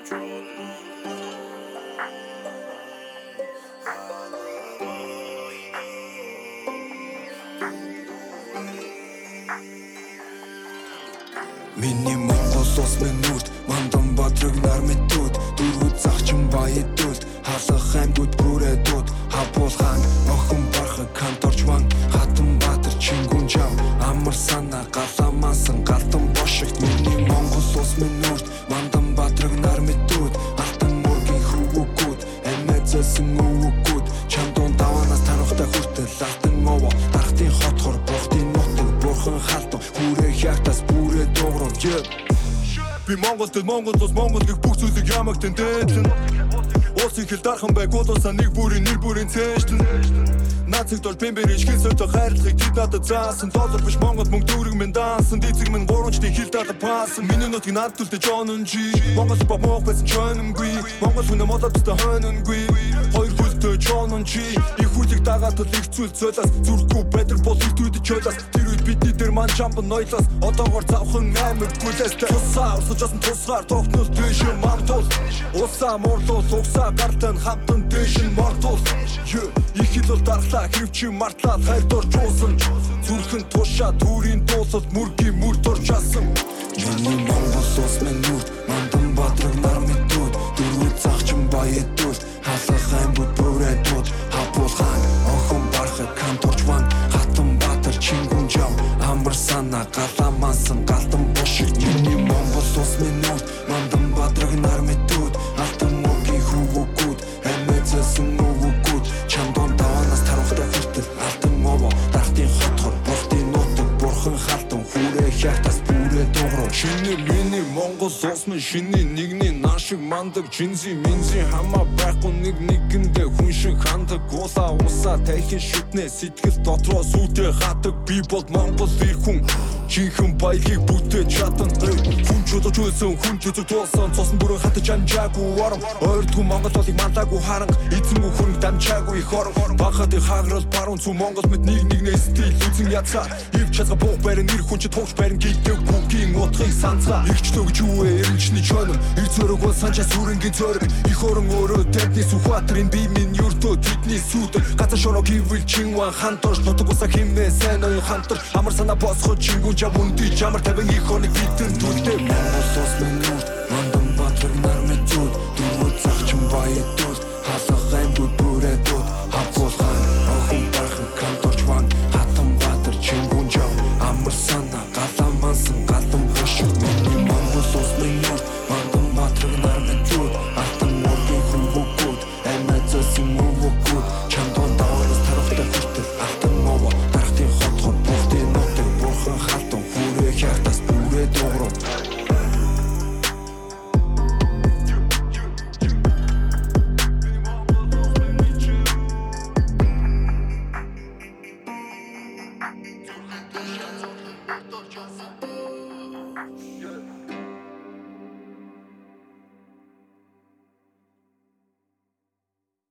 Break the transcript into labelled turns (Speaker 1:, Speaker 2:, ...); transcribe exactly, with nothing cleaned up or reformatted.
Speaker 1: Миний Монгол улс минь нүрд мандан бодрог нар мэдүүд дөрвөд загчин баядууд халах аймагуд бүрээдүүд хапуулхан охин бархаг канторчван хатан баатар чингүн жав амар санаа галамасан галтан бошигт миний Монгол улс минь нүрд мандан бодрог нар мэдүүд алтан мөргийн хөвгүүд эмэзэсэн өвгүүд чамдун даванаас танахтай хүртэл алтан овоо дарахтын хотхор бохтын нутаг бурхан халтан хүрээ хягтас бүрээ дуурал Би Монголд Монгол улс Монгол гэх бүх зүйлийг ямаг тэндэтлэн Улсын хэл дархан байгуулсан нэг бүрийн нэр бүрийн цээжлэн Нацэгт бол бэмбэр ичгэн сөйтэй хайрлахыг тэд надад заасан Доллар биш Монгол мөнгө дүүрэг минь даасан Дизэг минь гурамчдын хэл дата паасан Миний нутгийг над түлдэ Джонн Жи Монгол ба мох байсан чономгүй Монгол хүнэ модод төстө хономгүй Хоёр хүлтэй Джонн Жи Их хүлийг дагаад л их зүйл зөөлас Зүрхгүй бэдэр бол их түйдэ чөлас Тэр үед бидний дээр ман чамбан нойлас Одоогоор завхан аймаг гүлэстэй Тусаа урсаж асан тусгаар тогтнол дэшин мартуул Усаа мурлуул угсаа гартан хамтан дэшин мартуул Их хил бол дархлаа Хэрвчи мартлаад хайр доржуулсан Зүрхэн тушаа түүрийн дуулалт мөргийн мөр доржаасан Миний Монгол улс минь нүрд мандан бодрог нар мэдүүд дөрвөд загчин баядууд халах аймагуд бүрээдүүд хапуулхан охин бархаг канторчван хатан баатар чингүн жав амар санаа галамасан галтан бошигт Миний Монгол улс минь нүрд мандан бодрог нар мэдүүд алтан мөргийн хөвгүүд эмэзэсэн өвгүүд чамдун даванаас таравхтай хүртэл алтан овоо дарахтын хотхор бохтын нутаг бурхан халтан хүрээ хягтас бүрээ дуурал Шинэ миний Монгол улс минь шинэ нэгний нашиг мандаг жинзи минзи хамаа байхгүй нэг нэгэндээ хүн шиг хандаг гуулаа усаа тайхин шүтнэ сэтгэл дотроо сүтэ хатаг би бол Монгол ир хүн Жинхэн баялгийг бүтээж чадан Хүн чөлөөж үлсэн хүн чөцөг туулсан Цосон бүрэн хатаж амжаагүй орон Ойрдгүй Монгол болыг мандаагүй харанг Эзэнгүй хөрөнгө дамжаагүй их орон Багадыг хааграл баруун цүү Монгол мэд нэг нэгнээ стил үзэн ядсаа Ив чазга буух байран нэр хүн чи тугч байран гийдэг бүггийн утгыг санцгаа Ирчтөө гэж юу вэ эрэмчний чонор Ир зөрөг бол санчаа сүрэнгийн зөрөг Их орон өөрөө тэдний сүхбаатар энэ би минь юртөө тэдний сүдэг Газар шороо гівэл чинван хантор Нутаг усаа химээ сайн оюн хантар Амар санаа босход чингүн жав үнди Чамар тавин их хоног битэн түлдэ Монгол улс минь нүрд мандан бодрог нар